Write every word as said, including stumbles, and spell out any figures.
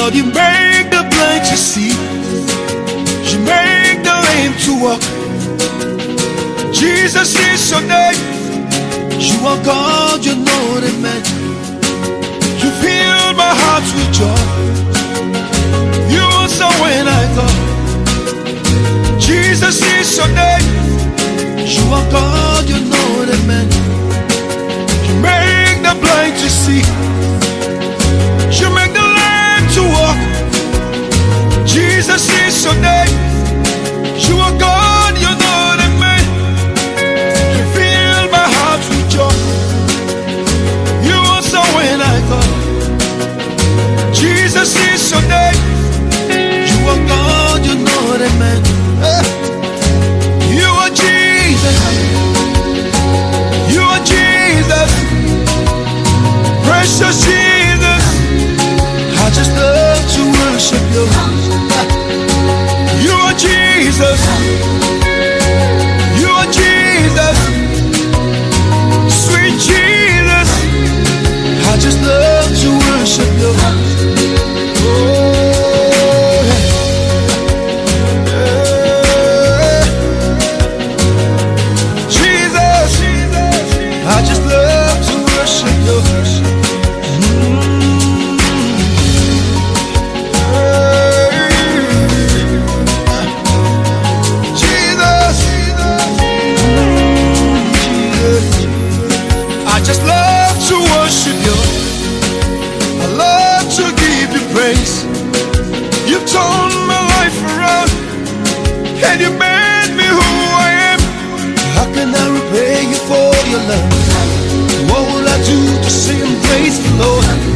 Lord, you make the blind to see, you make the lame to walk. Jesus is your name. You are God, you know the man. You fill my heart with joy. You answer when I call. Jesus is your name. You are God, you know the man. You make the blind to see, you make the lame to walk. Jesus is your name. You are God, you know the man. You fill my heart with joy. You answer when I call. Jesus is your name. You are God, you know the man. You are Jesus. You are Jesus. Precious Jesus. I just love to worship you. You are Jesus. You are Jesus. Sweet Jesus. I just love to worship you. Oh, yeah. Jesus. I just love to worship you. You turned my life around, and you made me who I am. How can I repay you for your love? What will I do to say I'm grateful, Lord?